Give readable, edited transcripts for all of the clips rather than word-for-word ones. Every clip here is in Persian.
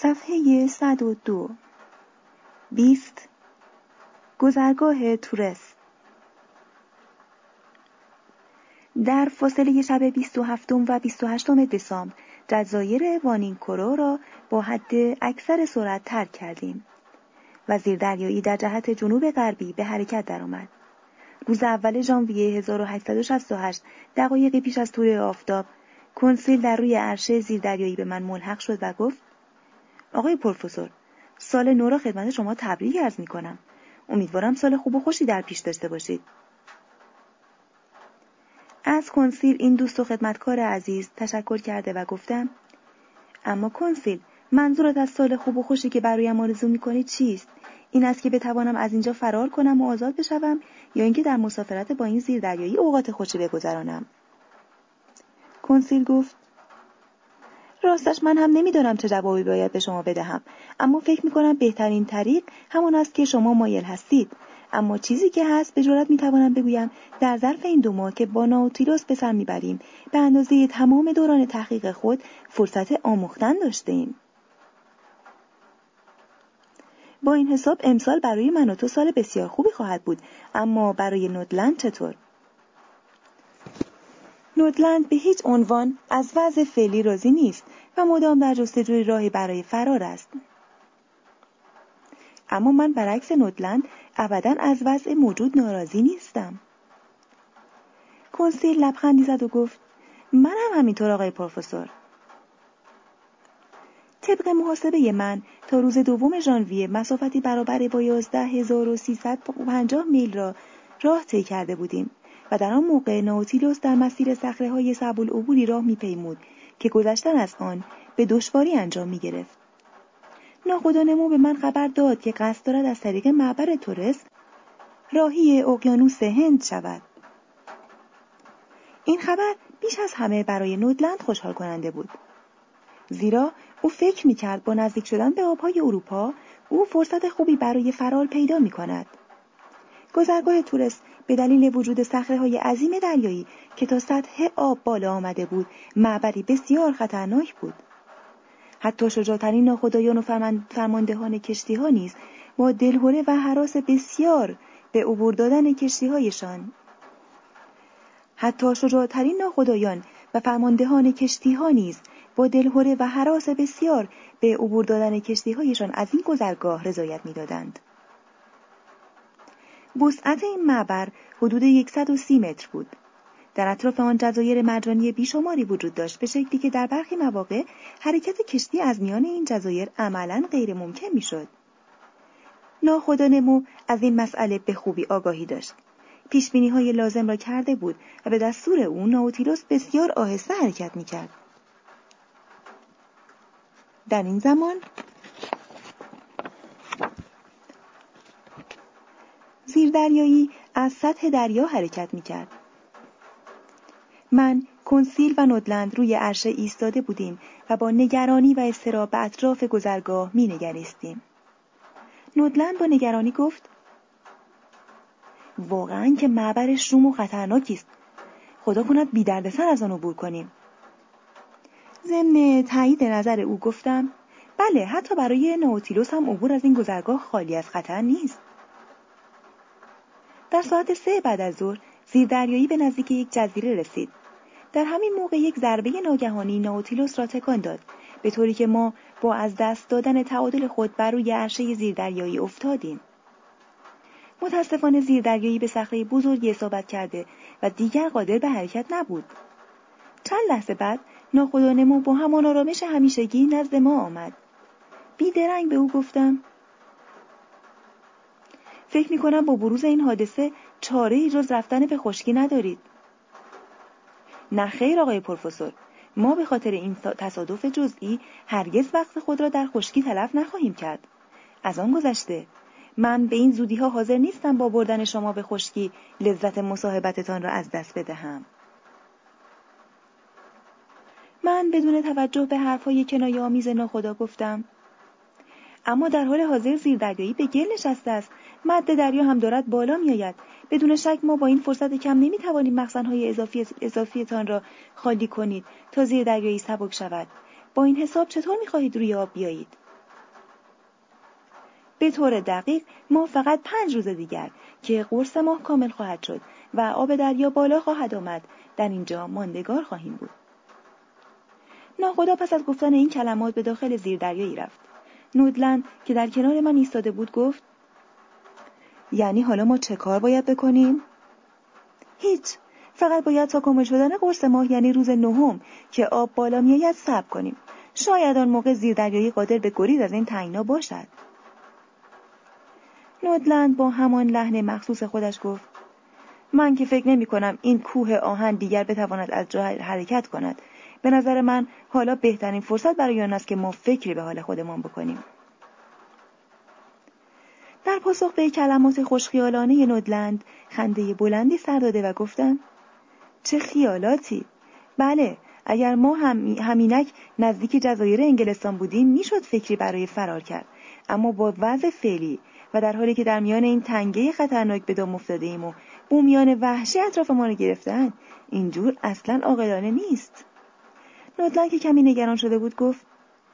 صفحه 102 20 گذرگاه تورس. در فاصله شب 27 و 28 دسامبر جزایر وانینکورو را با حد اکثر سرعت ترک کردیم و زیردریایی در جهت جنوب غربی به حرکت درآمد. روز اول ژانویه 1868 دقایقی پیش از طلوع آفتاب کنسول در روی عرشه زیردریایی به من ملحق شد و گفت: آقای پروفسور، سال نو را خدمت شما تبریک عرض می‌کنم. امیدوارم سال خوب و خوشی در پیش داشته باشید. از کنسول این دوست و خدمتکار عزیز تشکر کرده و گفتم: اما کنسول، منظورت از سال خوب و خوشی که برایم آرزو می‌کنی چیست؟ این است که بتوانم از اینجا فرار کنم و آزاد بشوم، یا اینکه در مسافرت با این زیردریایی اوقات خوشی بگذرانم؟ کنسول گفت: راستش من هم نمیدانم چه جوابی باید به شما بدهم، اما فکر میکنم بهترین طریق همان است که شما مایل هستید. اما چیزی که هست به جرات میتوانم بگویم در ظرف این 2 ماه که با ناوتیلوس به سر میبریم به اندازه تمام دوران تحقیق خود فرصت آموختن داشتیم. با این حساب امسال برای من و تو سال بسیار خوبی خواهد بود، اما برای نودلند چطور؟ نودلند به هیچ عنوان از وضع فعلی راضی نیست و مدام در جستجوی راهی برای فرار است. اما من برعکس نودلند ابداً از وضع موجود ناراضی نیستم. کنسول لبخندی زد و گفت: من هم همینطور آقای پروفسور. طبق محاسبه من تا روز 2 ژانویه مسافتی برابر با 11350 میل راه طی کرده بودیم و در آن موقع ناوتیلوس در مسیر صخره‌های صعب العبوری راه می‌پیمود که گذشتن از آن به دشواری انجام می‌گرفت. ناخدا نمو به من خبر داد که قصد دارد از طریق معبر تورس راهی اقیانوس هند شود. این خبر بیش از همه برای نودلند خوشحال کننده بود، زیرا او فکر می‌کرد با نزدیک شدن به آب‌های اروپا او فرصت خوبی برای فرار پیدا می‌کند. گذرگاه تورس به دلیل وجود صخره‌های عظیم دریایی که تا سطح آب بالا آمده بود معبری بسیار خطرناک بود. حتی شجاع‌ترین ناخدایان و فرماندهان کشتی‌ها نیز با دلهره و هراس بسیار به عبور دادن کشتی‌هایشان از این گذرگاه رضایت می‌دادند. وسعت این معبر حدود 130 متر بود. در اطراف آن جزایر مرجانی بیشماری وجود داشت، به شکلی که در برخی مواقع حرکت کشتی از میان این جزایر عملاً غیر ممکن می‌شد. ناخدا نمو از این مسئله به خوبی آگاهی داشت. پیش‌بینی‌های لازم را کرده بود و به دستور او ناوتیلوس بسیار آهسته حرکت می‌کرد. در این زمان زیردریایی از سطح دریا حرکت می‌کرد. من، کنسول و نودلند روی عرشه ایستاده بودیم و با نگرانی و اضطراب به اطراف گذرگاه می‌نگریستیم. نودلند با نگرانی گفت: واقعاً که معبر شوم و خطرناکی است. خدا کند بی دردسر از آن عبور کنیم. ضمن تایید نظر او گفتم: بله، حتی برای ناوتیلوس هم عبور از این گذرگاه خالی از خطر نیست. در ساعت 3 بعد از ظهر زیردریایی به نزدیک یک جزیره رسید. در همین موقع یک ضربه ناگهانی ناوتیلوس را تکان داد، به طوری که ما با از دست دادن تعادل خود بر روی عرشه زیردریایی افتادیم. متاسفانه زیردریایی به صخره بزرگی اصابت کرده و دیگر قادر به حرکت نبود. چند لحظه بعد ناخدا نمو با همان آرامش همیشگی نزد ما آمد. بیدرنگ به او گفتم: فکر می‌کنم با بروز این حادثه چاره‌ای جز رفتن به خشکی ندارید. نه خیر آقای پروفسور، ما به خاطر این تصادف جزئی هرگز وقت خود را در خشکی تلف نخواهیم کرد. از آن گذشته من به این زودی‌ها حاضر نیستم با بردن شما به خشکی لذت مصاحبتتان را از دست بدهم. من بدون توجه به حرف‌های کنایه‌آمیز ناخدا گفتم: اما در حال حاضر زیردریایی به گل نشسته است. مد دریا هم دارد بالا می‌آید. بدون شک ما با این فرصت کم نمی‌توانیم مخزن‌های اضافیتان را خالی کنید تا زیردریایی سبک شود. با این حساب چطور می‌خواهید روی آب بیایید؟ به طور دقیق ما فقط 5 روز دیگر که قرص ماه کامل خواهد شد و آب دریا بالا خواهد آمد در اینجا ماندگار خواهیم بود. ناخدا پس از گفتن این کلمات به داخل زیردریایی رفت. نودلند که در کنار من ایستاده بود گفت: یعنی حالا ما چه کار باید بکنیم؟ هیچ، فقط باید تا کامل شدن قرص ماه یعنی روز 9 که آب بالا میآید صبر کنیم. شاید آن موقع زیردریایی قادر به گریز از این تنگنا باشد. نودلند با همان لحن مخصوص خودش گفت: من که فکر نمی کنم این کوه آهن دیگر بتواند از جا حرکت کند. به نظر من حالا بهترین فرصت برای آن است که ما فکری به حال خودمان بکنیم. در پاسخ به کلمات خوشخیالانه نودلند خنده بلندی سر داده و گفتم: چه خیالاتی! بله، اگر ما همینک نزدیک جزایر انگلستان بودیم میشد فکری برای فرار کرد، اما با وضع فعلی و در حالی که در میان این تنگه خطرناک به دام افتاده ایم و بومیان وحشی اطراف ما رو گرفتن، اینجور اصلاً عاقلانه نیست. نودلند که کمی نگران شده بود گفت: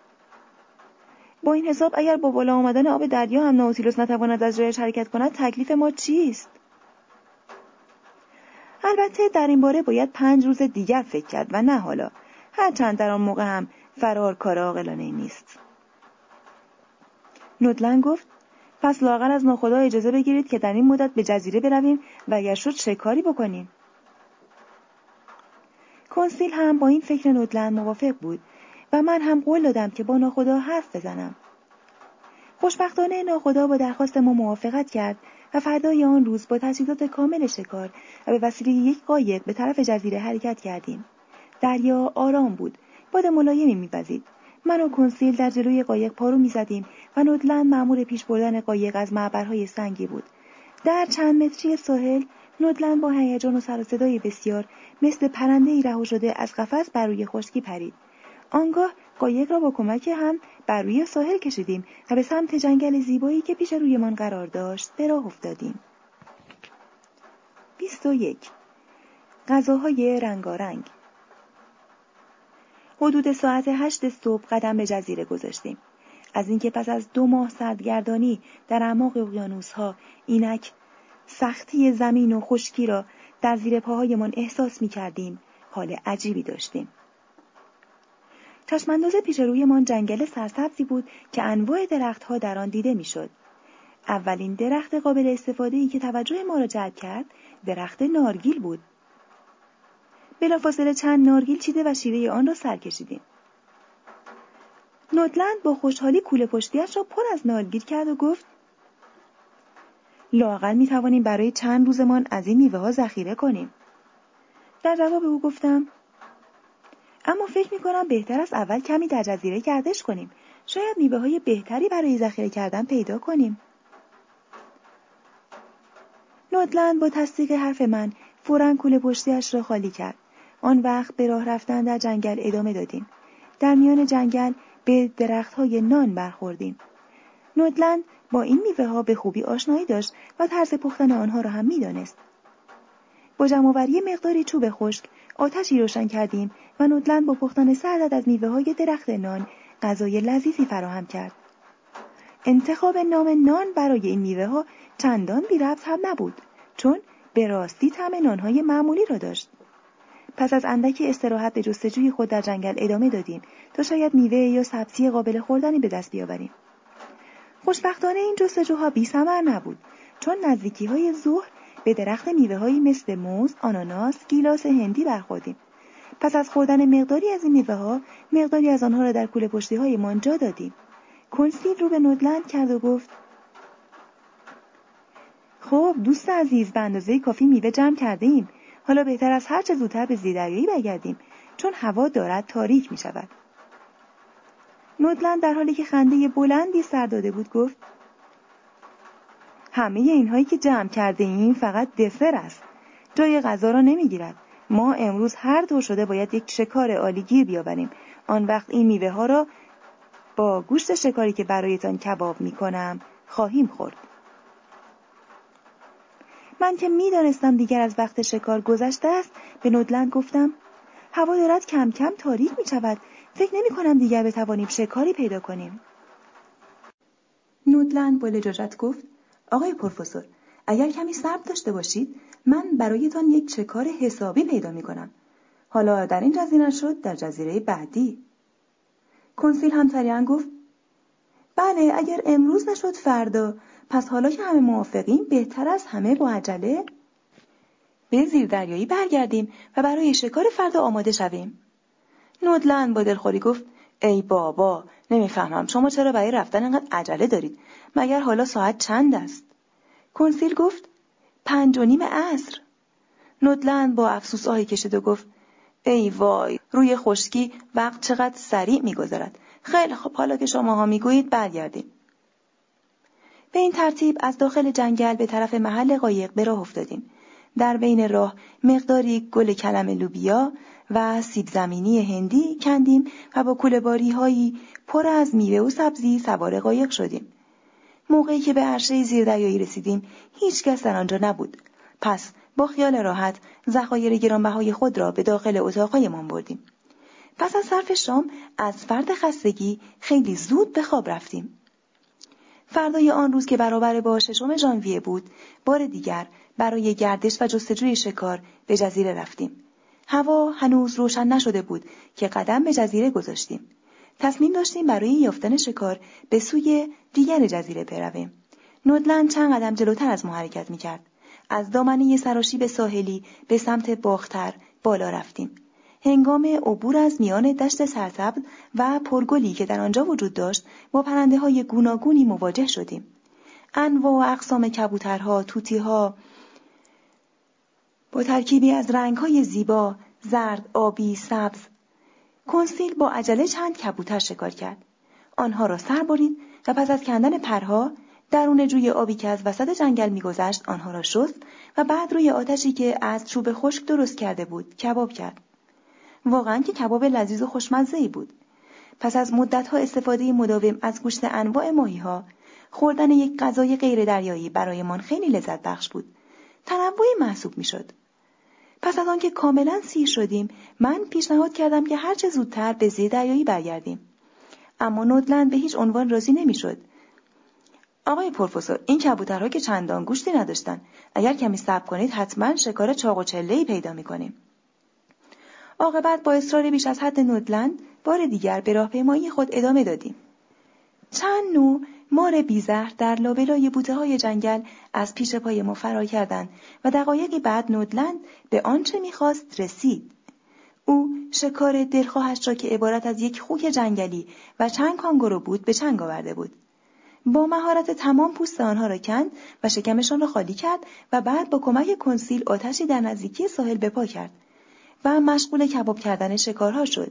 با این حساب اگر با بالا آمدن آب دریا هم نائوتیلوس نتواند از جایش حرکت کند، تکلیف ما چیست؟ البته در این باره باید 5 روز دیگر فکر کرد و نه حالا، هرچند در آن موقع هم فرار کار عاقلانه نیست. نودلند گفت: پس لااقل از ناخدا اجازه بگیرید که در این مدت به جزیره برویم و اگر شد شکاری بکنیم. کنسیل هم با این فکر نودلند موافق بود و من هم قول دادم که با ناخدا حرف بزنم. خوشبختانه ناخدا با درخواست ما موافقت کرد و فردای آن روز با تجهیزات کامل شکار و به وسیله یک قایق به طرف جزیره حرکت کردیم. دریا آرام بود، باد ملایمی می‌وزید. من و کنسیل در جلوی قایق پارو می‌زدیم و نودلند مأمور پیش بردن قایق از معبرهای سنگی بود. در چند متری ساحل نودلند با هیجان و سر و صدای بسیار مثل پرنده‌ای رها شده از قفس بر روی خشکی پرید. آنگاه قایق را با کمک هم بر روی ساحل کشیدیم و به سمت جنگل زیبایی که پیش رویمان قرار داشت به راه افتادیم. 21. غذاهای رنگارنگ. حدود ساعت 8 صبح قدم به جزیره گذاشتیم. از اینکه پس از 2 ماه سردگردانی در اعماق اقیانوس‌ها اینک سختی زمین و خشکی را در زیر پاهایمان احساس می‌کردیم، حال عجیبی داشتیم. چشمانداز پیش رویمان جنگل سرسبزی بود که انواع درختها در آن دیده میشد. اولین درخت قابل استفاده‌ای که توجه ما را جلب کرد، درخت نارگیل بود. بلافاصله چند نارگیل چیده و شیره آن را سر کشیدیم. نودلند با خوشحالی کوله پشتیش را پر از نارگیل کرد و گفت: لااقل می‌توانیم برای چند روزمان از این میوه‌ها ذخیره کنیم. در جواب او گفتم: اما فکر می‌کنم بهتر است اول کمی در جزیره گردش کنیم. شاید میوه‌های بهتری برای ذخیره کردن پیدا کنیم. نودلند با تصدیق حرف من فوراً کوله پشتیش را خالی کرد. آن وقت به راه رفتن در جنگل ادامه دادیم. در میان جنگل به درخت‌های نان برخوردیم. نودلند با این میوه‌ها به خوبی آشنایی داشت و طرز پختن آنها را هم می‌دانست. با جمع‌آوری مقداری چوب خشک آتشی روشن کردیم و نودلند با پختن 3 عدد از میوه‌های درخت نان غذای لذیذی فراهم کرد. انتخاب نام نان برای این میوه‌ها چندان بی ربط هم نبود، چون به راستی طعم نان‌های معمولی را داشت. پس از اندکی استراحت به جستجوی خود در جنگل ادامه دادیم تا شاید میوه یا سبزی قابل خوردنی به دست بیاوریم. خوشبختانه این جستجوها بی‌ثمر نبود، چون نزدیکی‌های ظهر به درخت میوه‌هایی مثل موز، آناناس، گیلاس هندی برخوردیم. پس از خوردن مقداری از این میوه‌ها، مقداری از آنها را در کوله پشتی‌هایمان جا دادیم. کنسیل رو به نودلند کرد و گفت: خب دوست عزیز، به اندازه کافی میوه جمع کردیم. حالا بهتر از هر چه زودتر به زیردریایی برگردیم، چون هوا دارد تاریک می شود. نودلند در حالی که خنده بلندی سر داده بود گفت: همه اینهایی که جمع کرده ایم فقط دسر است. جای غذا را نمی گیرد. ما امروز هر طور شده باید یک شکار عالی گیر بیاوریم. آن وقت این میوه ها را با گوشت شکاری که برایتان کباب می کنم خواهیم خورد. من که می دانستم دیگر از وقت شکار گذشته است، به نودلند گفتم: هوا دارد کم کم تاریک می شود. فکر نمی کنم دیگر بتوانیم شکاری پیدا کنیم. نودلند با لجاجت گفت: آقای پروفسور، اگر کمی صبر داشته باشید من برایتان یک شکار حسابی پیدا می‌کنم. حالا در این جزیره شد، در جزیره بعدی. کنسیل هم سریعا گفت: بله، اگر امروز نشد فردا. پس حالا که همه موافقیم بهتر از همه با عجله به زیردریایی برگردیم و برای شکار فردا آماده شویم. نودلند با دلخوری گفت: ای بابا، نمیفهمم شما چرا برای رفتن اینقدر عجله دارید؟ مگر حالا ساعت چند است؟ کنسیل گفت: 5:30 عصر. نودلند با افسوس آهی کشید و گفت: ای وای، روی خشکی وقت چقدر سریع می‌گذرد. خیلی خب، حالا که شماها میگویید برگردیم. به این ترتیب از داخل جنگل به طرف محل قایق به راه افتادیم. در بین راه مقداری گل کلم لوبیا و سیب زمینی هندی کندیم و با کوله‌باری‌هایی پر از میوه و سبزی سوار قایق شدیم. موقعی که به عرشه زیردریایی رسیدیم هیچ کس در آنجا نبود. پس با خیال راحت ذخایر گرانبهای خود را به داخل اتاق‌هایمان بردیم. پس از صرف شام از فرط خستگی خیلی زود به خواب رفتیم. فردای آن روز که برابر با 6 ژانویه بود، بار دیگر برای گردش و جستجوی شکار به جزیره رفتیم. هوا هنوز روشن نشده بود که قدم به جزیره گذاشتیم. تصمیم داشتیم برای یافتن شکار به سوی دیگر جزیره برویم. نودلند چند قدم جلوتر از ما حرکت می‌کرد. از دامنه سراشیب ساحلی به سمت باختر بالا رفتیم. هنگام عبور از میان دشت سرسبز و پرگلی که در آنجا وجود داشت، با پرنده‌های گوناگونی مواجه شدیم. انواع و اقسام کبوترها، طوطی‌ها با ترکیبی از رنگ‌های زیبا، زرد، آبی، سبز. کنسیل با عجله چند کبوتر شکار کرد. آنها را سر برید و پس از کندن پرها، درون جوی آبی که از وسط جنگل می‌گذشت آنها را شست و بعد روی آتشی که از چوب خشک درست کرده بود کباب کرد. واقعاً که کباب لذیذ و خوشمزه‌ای بود. پس از مدت‌ها استفاده مداوم از گوشت انواع ماهی‌ها، خوردن یک غذای غیر دریایی برایمان خیلی لذت بخش بود. تنوعی محسوب می‌شد. پس از آنکه کاملاً سیر شدیم، من پیشنهاد کردم که هر چه زودتر به زیردریایی برگردیم. اما نودلند به هیچ عنوان راضی نمی‌شد. آقای پروفسور، این کبوترها که چندان گوشتی نداشتن. اگر کمی صبر کنید حتما شکار چاق و چله‌ای پیدا می‌کنیم. عاقبت با اصرار بیش از حد نودلند بار دیگر به راهپیمایی خود ادامه دادیم. چند نوع مار بیزهر در لابلای بوته‌های جنگل از پیش پای ما فرار کردند و دقایقی بعد نودلند به آنچه می‌خواست رسید. او شکار دلخواهش را که عبارت از یک خوک جنگلی و چند کانگورو بود به چنگ آورده بود. با مهارت تمام پوست آنها را کند و شکمشان را خالی کرد و بعد با کمک کنسیل آتشی در نزدیکی ساحل به پا کرد و مشغول کباب کردن شکارها شد.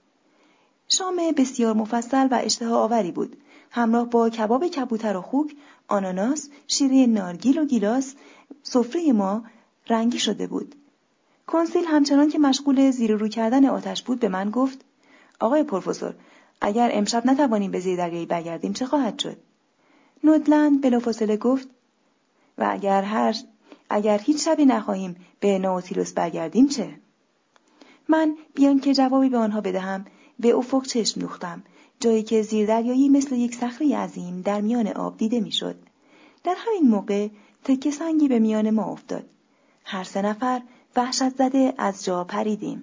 شام بسیار مفصل و اشتها آوری بود. همراه با کباب کبوتر و خوک، آناناس، شیره نارگیل و گیلاس، سفره ما رنگی شده بود. کنسیل همچنان که مشغول زیر و رو کردن آتش بود به من گفت: آقای پروفسور، اگر امشب نتوانیم به زیردریایی برگردیم چه خواهد شد؟ نودلند بلافاصله گفت: و اگر هیچ شبی نخواهیم به نائوتیلوس برگردیم چه؟ من بیان که جوابی به آنها بدهم به افق چشم دوختم، جایی که زیردریایی مثل یک صخره عظیم در میان آب دیده میشد. در همین موقع تکه سنگی به میان ما افتاد. هر 3 نفر وحشت زده از جا پریدیم.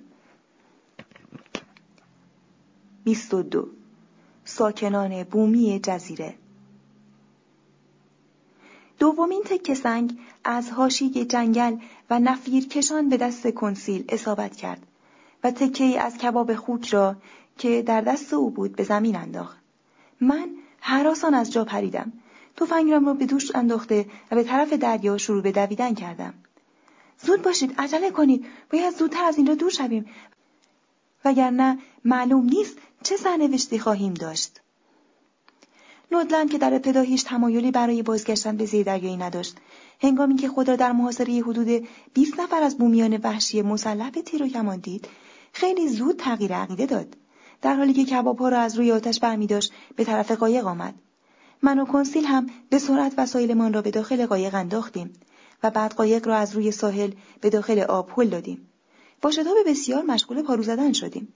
22. ساکنان بومی جزیره. دومین تکه سنگ از حاشیه جنگل و نفیر کشان به دست کنسیل اصابت کرد و تکه‌ای از کباب خوک را که در دست او بود به زمین انداخت. من هراسان از جا پریدم. تفنگم را به دوش انداخته و به طرف دریا شروع به دویدن کردم. زود باشید، عجله کنید، باید زودتر از اینجا دور شویم، وگرنه معلوم نیست چه سرنوشتی خواهیم داشت. نودلند که در ابتدا هیچ تمایلی برای بازگشتن به زیردریایی نداشت، هنگامی که خود را در محاصره حدود 20 نفر از بومیان وحشی مسلح به تیر و کمان دید، خیلی زود تغییر عقیده داد. در حالی که کباب‌ها را از روی آتش برمی‌داشت به طرف قایق آمد. من و کنسیل هم به سرعت وسایلمان را به داخل قایق انداختیم و بعد قایق را از روی ساحل به داخل آب هل دادیم. با شتاب بسیار مشغول پارو زدن شدیم.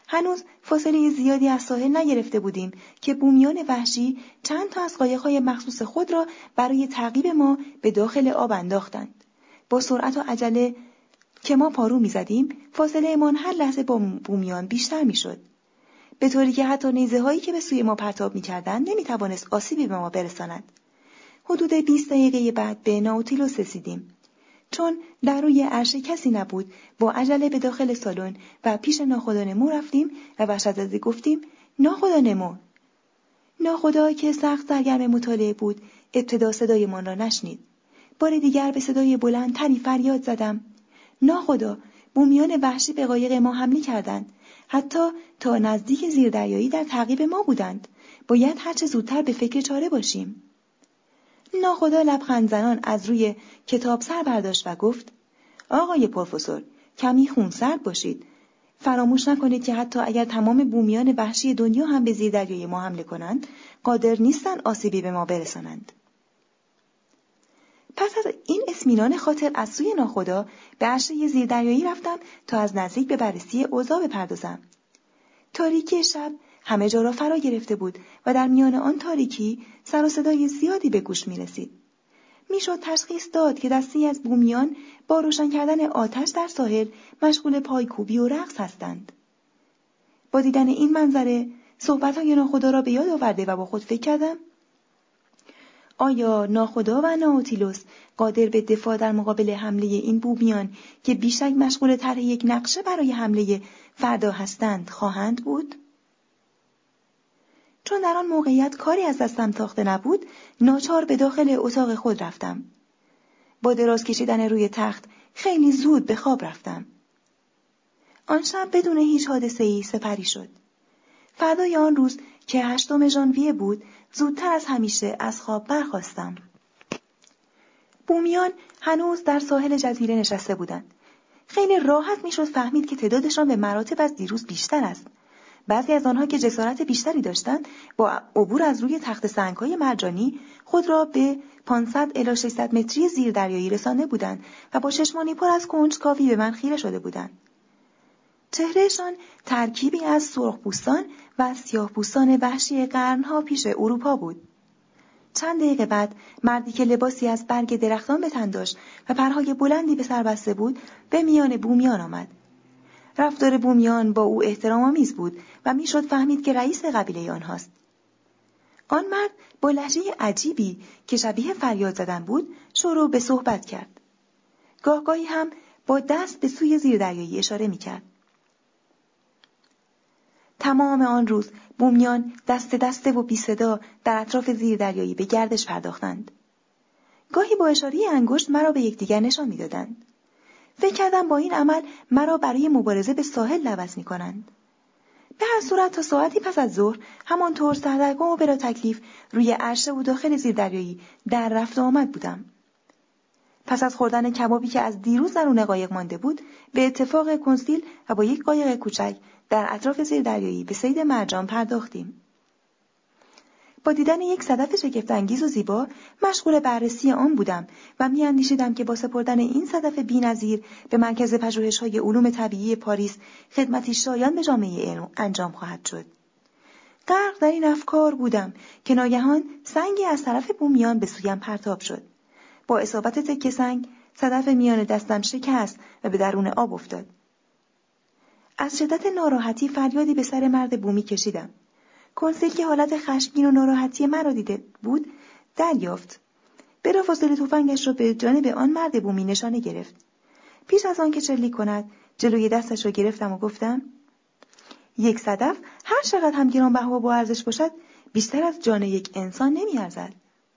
هنوز فاصله زیادی از ساحل نگرفته بودیم که بومیان وحشی چند تا از قایق‌های مخصوص خود را برای تعقیب ما به داخل آب انداختند. با سرعت و عجله که ما پارو می‌زدیم، فاصله‌مان هر لحظه با بومیان بیشتر می‌شد. به طوری که حتی نیزه‌هایی که به سوی ما پرتاب می‌کردند نمی‌توانست آسیبی به ما برساند. حدود 20 دقیقه بعد به نائوتیلوس رسیدیم. چون در روی عرشه کسی نبود، با عجله به داخل سالن و پیش ناخدا نمو رفتیم و وحشت‌زده گفتیم: ناخدا نمو. ناخدا که سخت سرگرم مطالعه بود، ابتدا صدایمان را نشنید. بار دیگر به صدای بلند تری فریاد زدم: ناخدا، بومیان وحشی به قایق ما حمله کردند. حتی تا نزدیک زیردریایی در تعقیب ما بودند. باید هرچه زودتر به فکر چاره باشیم. ناخدا لبخند زنان از روی کتاب سر برداشت و گفت: آقای پروفسور، کمی خونسرد باشید. فراموش نکنید که حتی اگر تمام بومیان وحشی دنیا هم به زیردریای ما حمله کنند، قادر نیستند آسیبی به ما برسانند. پس از این اطمینان خاطر از سوی ناخدا به عرشه زیردریایی رفتم تا از نزدیک به بررسی اوضاع بپردازم. تاریکی شب همه جا را فرا گرفته بود و در میان آن تاریکی سر و صدای زیادی به گوش می رسید. میشد تشخیص داد که دستی از بومیان با روشن کردن آتش در ساحل مشغول پایکوبی و رقص هستند. با دیدن این منظره صحبت‌های ناخدا را به یاد آورده و با خود فکر کردم: آیا ناخدا و نائوتیلوس قادر به دفاع در مقابل حمله این بومیان که بیشک مشغول طرح یک نقشه برای حمله فردا هستند خواهند بود؟ چون در آن موقعیت کاری از دستم تاخته نبود، ناچار به داخل اتاق خود رفتم. با دراز کشیدن روی تخت خیلی زود به خواب رفتم. آن شب بدون هیچ حادثه‌ای سپری شد. فردای آن روز که 8 ژانویه بود، زودتر از همیشه از خواب برخاستم. بومیان هنوز در ساحل جزیره نشسته بودند. خیلی راحت میشد فهمید که تعدادشان به مراتب از دیروز بیشتر است. بعضی از آنها که جسارت بیشتری داشتند، با عبور از روی تخت سنگ‌های مرجانی خود را به 500 الی 600 متری زیردریایی رسانده بودند و با چشمانی پر از کنجکاوی به من خیره شده بودند. چهرهشان ترکیبی از سرخپوستان و سیاه‌پوستان وحشی قرنها پیش اروپا بود. چند دقیقه بعد مردی که لباسی از برگ درختان به تن داشت و پرهای بلندی به سر بسته بود به میان بومیان آمد. رفتار بومیان با او احترام‌آمیز بود و میشد فهمید که رئیس قبیله آنهاست. آن مرد با لهجه عجیبی که شبیه فریاد زدن بود شروع به صحبت کرد. گاهگاهی هم با دست به سوی زیردریایی اشاره می‌کرد. تمام آن روز بومیان دست دسته و بی صدا در اطراف زیردریایی به گردش پرداختند. گاهی با اشاره انگشت مرا به یکدیگر نشان می‌دادند. فکر کردم با این عمل مرا برای مبارزه به ساحل دعوت می‌کنند. به هر صورت تا ساعتی پس از ظهر همانطور سردرگم و بلا تکلیف روی عرشه و داخل زیردریایی در رفت و آمد بودم. پس از خوردن کبابی که از دیروز درون قایق مانده بود، به اتفاق کنسیل و با یک قایق کوچک در اطراف زیردریایی به صید مرجان پرداختیم. با دیدن یک صدف شگفت‌انگیز و زیبا مشغول بررسی آن بودم و می‌اندیشیدم که با سپردن این صدف بی‌نظیر به مرکز پژوهش‌های علوم طبیعی پاریس خدمتی شایان به جامعه علم انجام خواهد شد. غرق در این افکار بودم که ناگهان سنگی از طرف بومیان به سویم پرتاب شد. با اصابت تکه سنگ صدف میان دستم شکست و به درون آب افتاد. از شدت ناراحتی فریادی به سر مرد بومی کشیدم. کنسیل که حالت خشمگین و ناراحتی مرا دیده بود دریافت. بلافاصله تفنگش را به جانب آن مرد بومی نشانه گرفت. پیش از آن که شلیک کند جلوی دستش را گرفتم و گفتم: یک صدف هر چقدر هم گرانبها و ارزش باشد بیشتر از جان یک انسان نمی‌ارزد.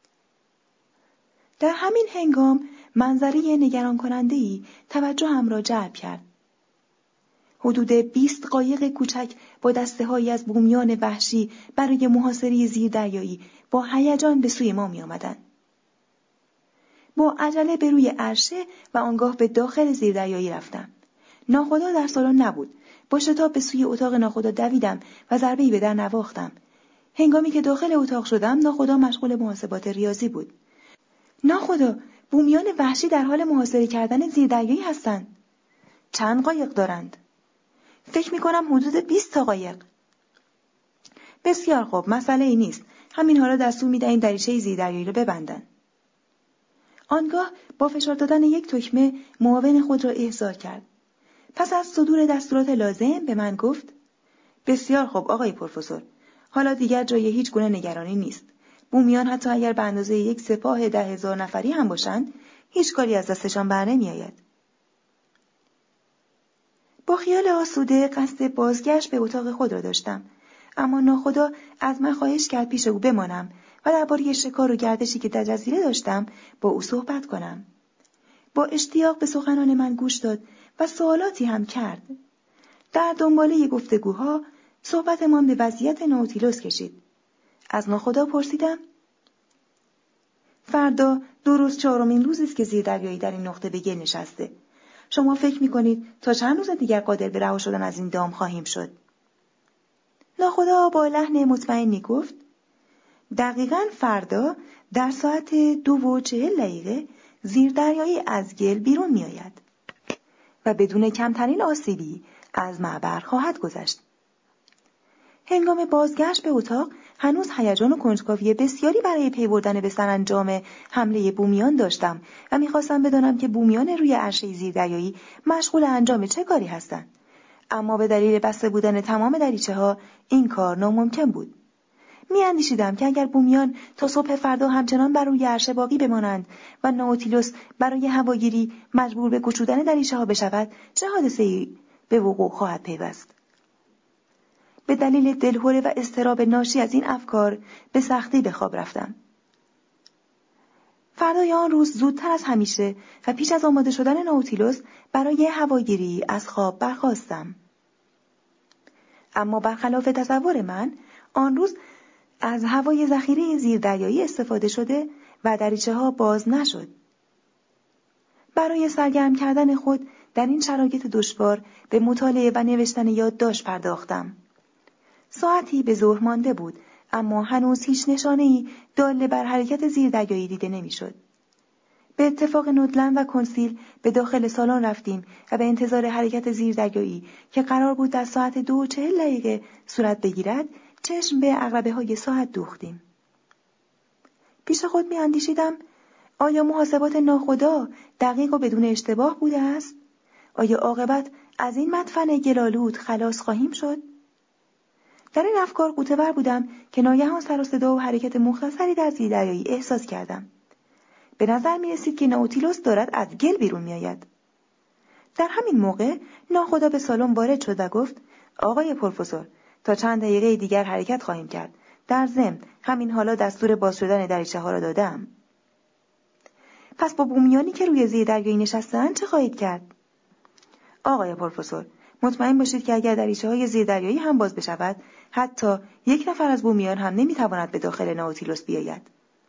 در همین هنگام منظره نگران کننده‌ای توجهم را جلب کرد. حدود 20 قایق کوچک با دسته‌هایی از بومیان وحشی برای محاصره زیردریایی با هیجان به سوی ما می‌آمدند. با عجله به روی عرشه و آنگاه به داخل زیردریایی رفتم. ناخدا در سالن نبود. با شتاب به سوی اتاق ناخدا دویدم و ضربه‌ای به در نواختم. هنگامی که داخل اتاق شدم ناخدا مشغول محاسبات ریاضی بود. ناخدا، بومیان وحشی در حال محاصره کردن زیردریایی هستند. چند قایق دارند؟ فکر می‌کنم حدود 20 تا قایق. بسیار خوب، مسئله ای نیست. همین حالا دستور می‌دهیم دریچه زیردریایی را ببندند. آنگاه با فشار دادن یک تکمه معاون خود را احضار کرد. پس از صدور دستورات لازم به من گفت: بسیار خوب آقای پروفسور، حالا دیگر جای هیچ گونه نگرانی نیست. بومیان حتی اگر به اندازه یک سپاه 10,000 نفری هم باشند، هیچ کاری از دستشان بر نمی‌آید. با خیال آسوده قصد بازگشت به اتاق خود را داشتم، اما ناخدا از من خواهش کرد پیش او بمانم و درباره شکار و گردشی که در جزیره داشتم با او صحبت کنم. با اشتیاق به سخنان من گوش داد و سوالاتی هم کرد. در دنباله گفتگوها صحبتمان به وضعیت نوتیلوس کشید. از ناخدا پرسیدم: فردا 2 روز 4مین روزی است که زیردریایی در این نقطه به گل نشسته. شما فکر می‌کنید تا چند روز دیگر قادر به رها شدن از این دام خواهیم شد؟ ناخدا با لحن مطمئنی گفت: دقیقاً فردا در ساعت 2:40 زیردریایی از گل بیرون می‌آید و بدون کمترین آسیبی از معبر خواهد گذشت. هنگام بازگشت به اتاق هنوز هیجان و کنجکاوی بسیاری برای پی بردن به سرانجام حمله بومیان داشتم و می‌خواستم بدانم که بومیان روی عرشه زیردریایی مشغول انجام چه کاری هستند. اما به دلیل بسته بودن تمام دریچه‌ها این کار ناممکن بود. می‌اندیشیدم که اگر بومیان تا صبح فردا همچنان بر روی عرشه باقی بمانند و نائوتیلوس برای هواگیری مجبور به گشودن دریچه‌ها بشود، چه حادثه‌ای به وقوع خواهد پیوست. به دلیل دلهره و اضطراب ناشی از این افکار به سختی به خواب رفتم. فردای آن روز زودتر از همیشه و پیش از آماده شدن نائوتیلوس برای هواگیری از خواب برخاستم. اما برخلاف تصور من، آن روز از هوای ذخیره زیردریایی استفاده شده و دریچه‌ها باز نشد. برای سرگرم کردن خود در این شرایط دشوار به مطالعه و نوشتن یادداشت پرداختم. ساعتی به ظهر مانده بود، اما هنوز هیچ نشانه‌ای دال بر حرکت زیردریایی دیده نمی‌شد. به اتفاق نودلند و کنسیل به داخل سالن رفتیم و به انتظار حرکت زیردریایی که قرار بود در ساعت 2:40 صورت بگیرد، چشم به عقربه‌های ساعت دوختیم. پیش خود می‌اندیشیدم: آیا محاسبات ناخدا دقیق و بدون اشتباه بوده است؟ آیا عاقبت از این مدفن گل‌آلود خلاص خواهیم شد؟ در این افکار غوطه‌ور بودم که ناگهان سر و صدا و حرکت مختصری در زیردریایی احساس کردم. به نظر می‌رسید که نائوتیلوس دارد از گل بیرون می‌آید. در همین موقع ناخدا به سالن وارد شد و گفت: آقای پروفسور، تا چند دقیقه دیگر حرکت خواهیم کرد. در ضمن همین حالا دستور باز شدن دریچه‌ها را دادم. پس با بومیانی که روی زیردریایی نشسته‌اند چه خواهید کرد؟ آقای پروفسور، مطمئن باشید که اگر دریچه‌های زیردریایی هم باز بشود، حتی یک نفر از بومیان هم نمی‌تواند به داخل نائوتیلوس بیاید.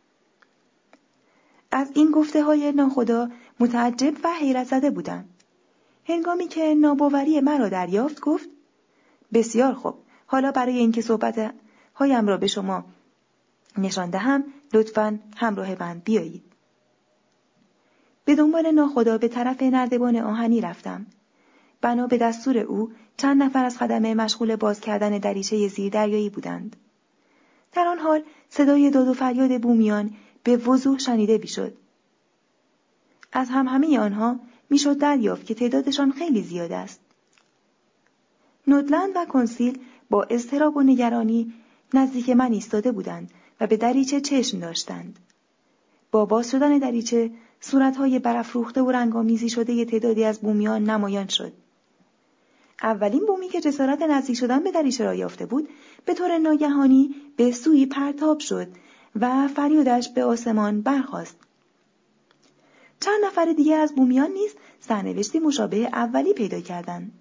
از این گفته‌های ناخدا متعجب و حیرت زده بودم. هنگامی که ناباوری مرا دریافت گفت: بسیار خوب، حالا برای اینکه صحبت هایم را به شما نشان دهم، لطفاً همراه من بیایید. به دنبال ناخدا به طرف نردبان آهنی رفتم. بنا به دستور او چند نفر از خدمه مشغول باز کردن دریچه زیردریایی بودند. در آن حال صدای داد و فریاد بومیان به وضوح شنیده می‌شد. از همهمه آنها میشد دریافت که تعدادشان خیلی زیاد است. نودلند و کنسیل با اضطراب و نگرانی نزدیک من ایستاده بودند و به دریچه چشم داشتند. با باز شدن دریچه صورت‌های برافروخته و رنگامیزی شده تعدادی از بومیان نمایان شد. اولین بومی که جسارت نزدیک شدن به دریچه را یافته بود، به طور ناگهانی به سوی پرتاب شد و فریادش به آسمان برخاست. چند نفر دیگر از بومیان نیز سرنوشتی مشابه اولی پیدا کردند.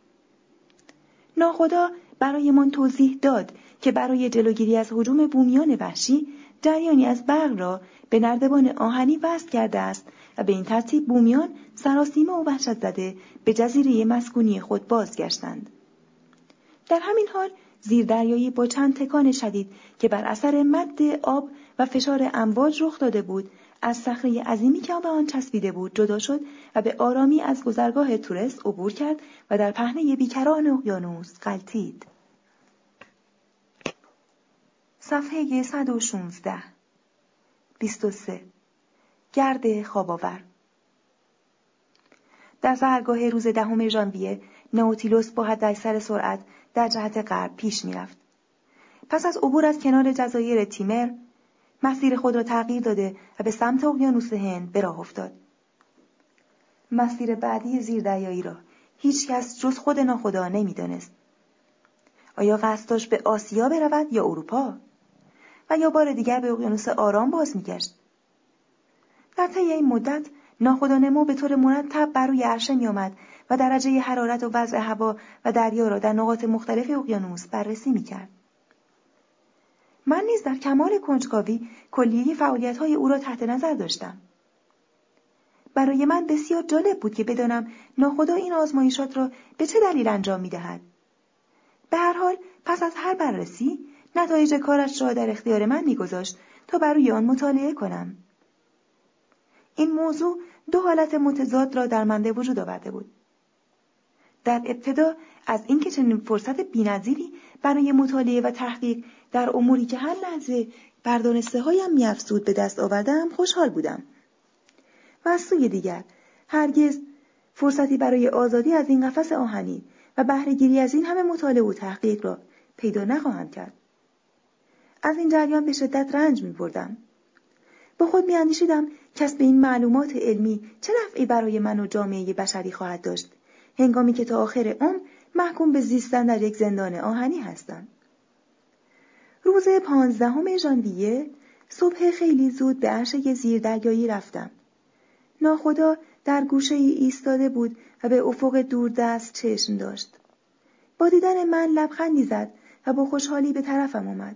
ناخدا برایمان توضیح داد که برای جلوگیری از هجوم بومیان وحشی جریانی از برق را به نردبان آهنی وصل کرده است و به این ترتیب بومیان سراسیمه و وحشت زده به جزیره مسکونی خود بازگشتند. در همین حال زیردریایی با چند تکان شدید که بر اثر مد آب و فشار امواج رخ داده بود، از صخره عظیمی که به آن چسبیده بود جدا شد و به آرامی از گذرگاه تورس عبور کرد و در پهنه بیکران اقیانوس غلتید. صفحه 116 23 گرد خواب‌آور. در سحرگاه روز 10 ژانویه نوتیلوس با حداکثر سرعت در جهت غرب پیش می‌رفت. پس از عبور از کنار جزایر تیمر مسیر خود را تغییر داده و به سمت اقیانوس هند به راه افتاد. مسیر بعدی زیردریایی را هیچ کس جز خود ناخدا نمی‌دانست. آیا قصد داشت به آسیا برود یا اروپا؟ و یا بار دیگر به اقیانوس آرام باز می‌گشت؟ در طی این مدت ناخدا نمو به طور مرتب بر روی عرشه می‌آمد و درجه حرارت و وضع هوا و دریا را در نقاط مختلف اقیانوس بررسی می‌کرد. من نیز در کمال کنجکاوی کلیه فعالیت‌های او را تحت نظر داشتم. برای من بسیار جالب بود که بدانم ناخدا این آزمایشات را به چه دلیل انجام می‌دهد. به هر حال پس از هر بررسی نتایج کارش را در اختیار من می‌گذاشت تا بر روی آن مطالعه کنم. این موضوع دو حالت متضاد را در من به وجود آورده بود. در ابتدا از اینکه چنین فرصت بی‌نظیری برای مطالعه و تحقیق در اموری که هر لحظه بر دانسته‌هایم می‌افزود به دست آوردم خوشحال بودم. و از سوی دیگر هرگز فرصتی برای آزادی از این قفس آهنی و بهره‌گیری از این همه مطالعه و تحقیق را پیدا نخواهم کرد. از این جریان به شدت رنج می‌بردم. با خود می‌اندیشیدم کسب این معلومات علمی چه نفعی برای من و جامعه بشری خواهد داشت، هنگامی که تا آخر عمر محکوم به زیستن در یک زندان آهنی هستم. روز 15 ژانویه صبح خیلی زود به عرشه زیردریایی رفتم. ناخدا در گوشه‌ای ایستاده بود و به افق دوردست چشم داشت. با دیدن من لبخندی زد و با خوشحالی به طرفم آمد.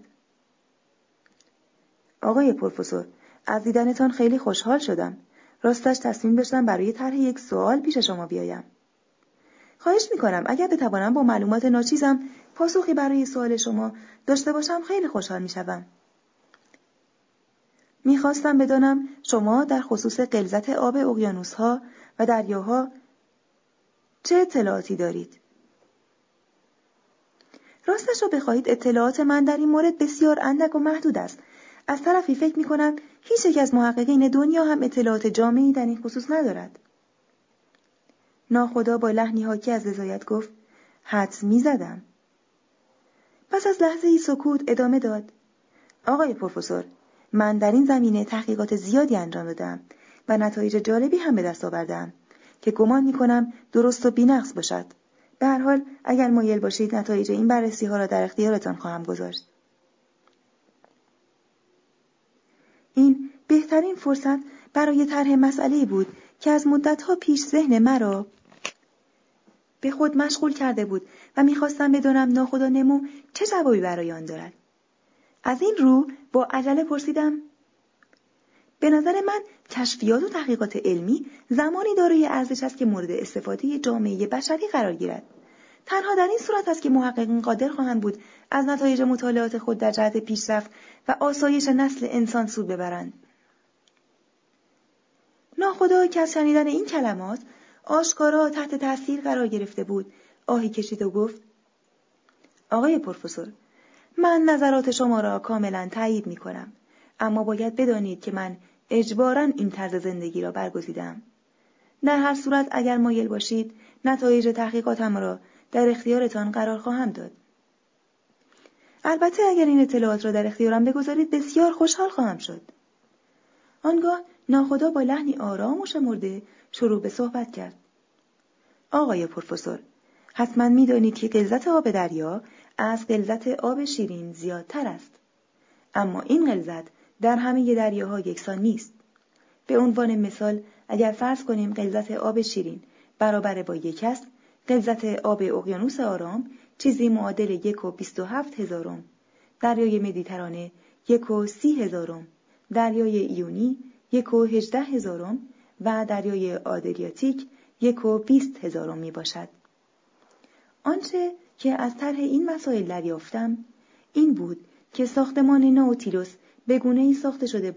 آقای پروفسور، از دیدنتان خیلی خوشحال شدم. راستش تصمیم داشتم برای طرح یک سوال پیش شما بیایم. خواهش می‌کنم اگر بتوانم با معلومات ناچیزم پاسخی برای سوال شما داشته باشم خیلی خوشحال می‌شوم. می‌خواستم بدانم شما در خصوص غلظت آب اقیانوس‌ها و دریاها چه اطلاعاتی دارید؟ راستش را بخواهید اطلاعات من در این مورد بسیار اندک و محدود است. از طرفی فکر می‌کنم هیچ یک از محققین دنیا هم اطلاعات جامعی در این خصوص ندارد. ناخدا با لحنی حاکی از رضایت گفت: حدس می‌زدم. پس از لحظه‌ای سکوت ادامه داد: آقای پروفسور، من در این زمینه تحقیقات زیادی انجام دادم و نتایج جالبی هم به دست آوردم که گمان می‌کنم درست و بی‌نقص باشد. به هر حال اگر مایل باشید نتایج این بررسی‌ها را در اختیارتان خواهم گذاشت. این بهترین فرصت برای طرح مسئله‌ای بود که از مدت‌ها پیش ذهن مرا به خود مشغول کرده بود و می‌خواستم بدانم ناخدا نمو چه جوابی برای آن دارد. از این رو با عجله پرسیدم: به نظر من کشفیات و تحقیقات علمی زمانی دارای ارزش است که مورد استفاده جامعه بشری قرار گیرد. تنها در این صورت است که محققین قادر خواهند بود از نتایج مطالعات خود در جهت پیشرفت و آسایش نسل انسان سود ببرند. ناخدا که از شنیدن این کلمات آشکارا تحت تاثیر قرار گرفته بود آهی کشید و گفت: آقای پروفسور، من نظرات شما را کاملا تایید می کنم، اما باید بدانید که من اجباراً این طرز زندگی را برگزیدم. در هر صورت اگر مایل باشید نتایج تحقیقاتم را در اختیارتان قرار خواهم داد. البته اگر این اطلاعات را در اختیارم بگذارید بسیار خوشحال خواهم شد. آنگاه ناخدا با لحنی آرام و شمرده شروع به صحبت کرد: آقای پروفسور، حتما می‌دانید که غلظت آب دریا از غلظت آب شیرین زیادتر است. اما این غلظت در همه دریاها یکسان نیست. به عنوان مثال اگر فرض کنیم غلظت آب شیرین برابر با 1 است، غلظت آب اقیانوس آرام چیزی معادل 1.27,000، دریای مدیترانه 1.30,000، دریای ایونی 1.18,000 و دریای آدریاتیک 1.20,000 می باشد. آنچه که از طرح این مسائل دریافتم این بود که ساختمان نوتیلوس به گونه‌ای ساخته شده بود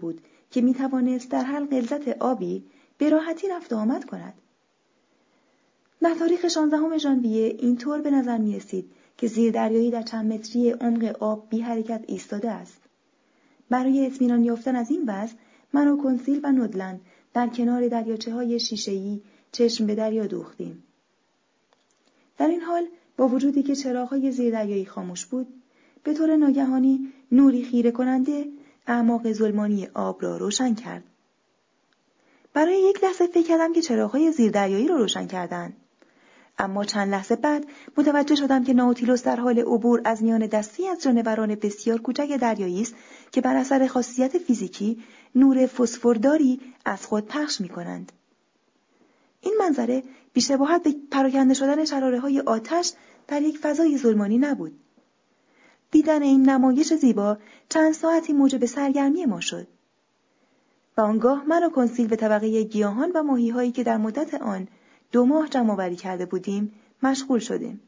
که می توانست در هر غلظت آبی به راحتی رفت و آمد کند. در تاریخ 16 ژانویه اینطور به نظر می رسید که زیردریایی در چند متری عمق آب بی حرکت ایستاده است. برای اطمینان یافتن از این وضع، من و کنسیل و نودلند در کنار دریاچه‌های شیشه‌ای چشم به دریا دوختیم. در این حال با وجودی که چراغ‌های زیردریایی خاموش بود، به طور ناگهانی نوری خیره کننده اعماق ظلمانی آب را روشن کرد. برای یک لحظه فکر کردم که چراغ‌های زیردریایی را روشن کردند. اما چند لحظه بعد متوجه شدم که نائوتیلوس در حال عبور از میان دستی از جانوران بسیار کوچک دریایی است که بر اثر خاصیت فیزیکی نور فسفورداری از خود پخش می‌کنند. این منظره بی‌شباهت به پراکنده شدن شراره‌های آتش در یک فضای ظلمانی نبود. دیدن این نمایش زیبا چند ساعتی موجب سرگرمی ما شد. و آنگاه من و کنسیل به طبقه گیاهان و ماهی‌هایی که در مدت آن 2 ماه جمع‌آوری کرده بودیم مشغول شدیم.